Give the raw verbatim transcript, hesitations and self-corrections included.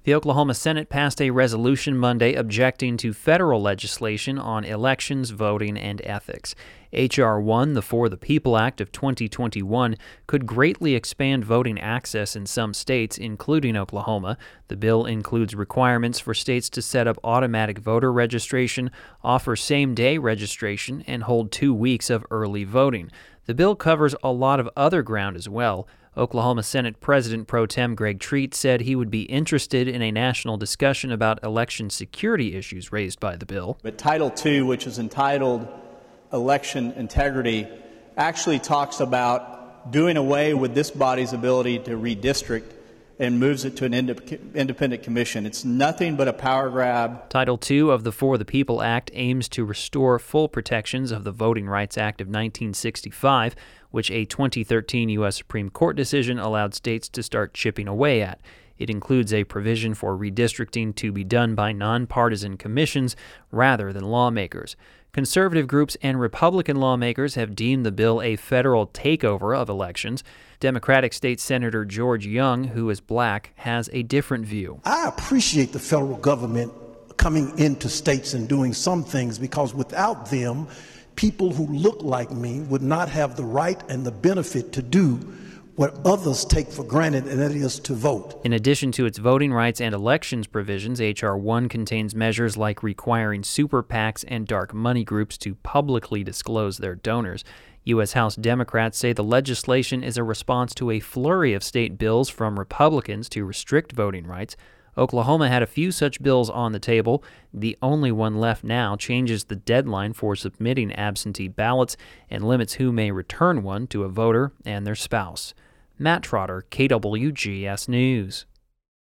The Oklahoma Senate passed a resolution Monday objecting to federal legislation on elections, voting, and ethics. H R one, the For the People Act of twenty twenty-one, could greatly expand voting access in some states, including Oklahoma. The bill includes requirements for states to set up automatic voter registration, offer same-day registration, and hold two weeks of early voting. The bill covers a lot of other ground as well. Oklahoma Senate President Pro Tem Greg Treat said he would be interested in a national discussion about election security issues raised by the bill. But Title two, which is entitled Election Integrity, actually talks about doing away with this body's ability to redistrict and moves it to an independent commission. It's nothing but a power grab. Title two of the For the People Act aims to restore full protections of the Voting Rights Act of nineteen sixty-five, which a twenty thirteen U S Supreme Court decision allowed states to start chipping away at. It includes a provision for redistricting to be done by nonpartisan commissions rather than lawmakers. Conservative groups and Republican lawmakers have deemed the bill a federal takeover of elections. Democratic State Senator George Young, who is black, has a different view. I appreciate the federal government coming into states and doing some things, because without them, people who look like me would not have the right and the benefit to do what others take for granted, and that is to vote. In addition to its voting rights and elections provisions, H R one contains measures like requiring super PACs and dark money groups to publicly disclose their donors. U S House Democrats say the legislation is a response to a flurry of state bills from Republicans to restrict voting rights. Oklahoma had a few such bills on the table. The only one left now changes the deadline for submitting absentee ballots and limits who may return one to a voter and their spouse. Matt Trotter, K W G S News.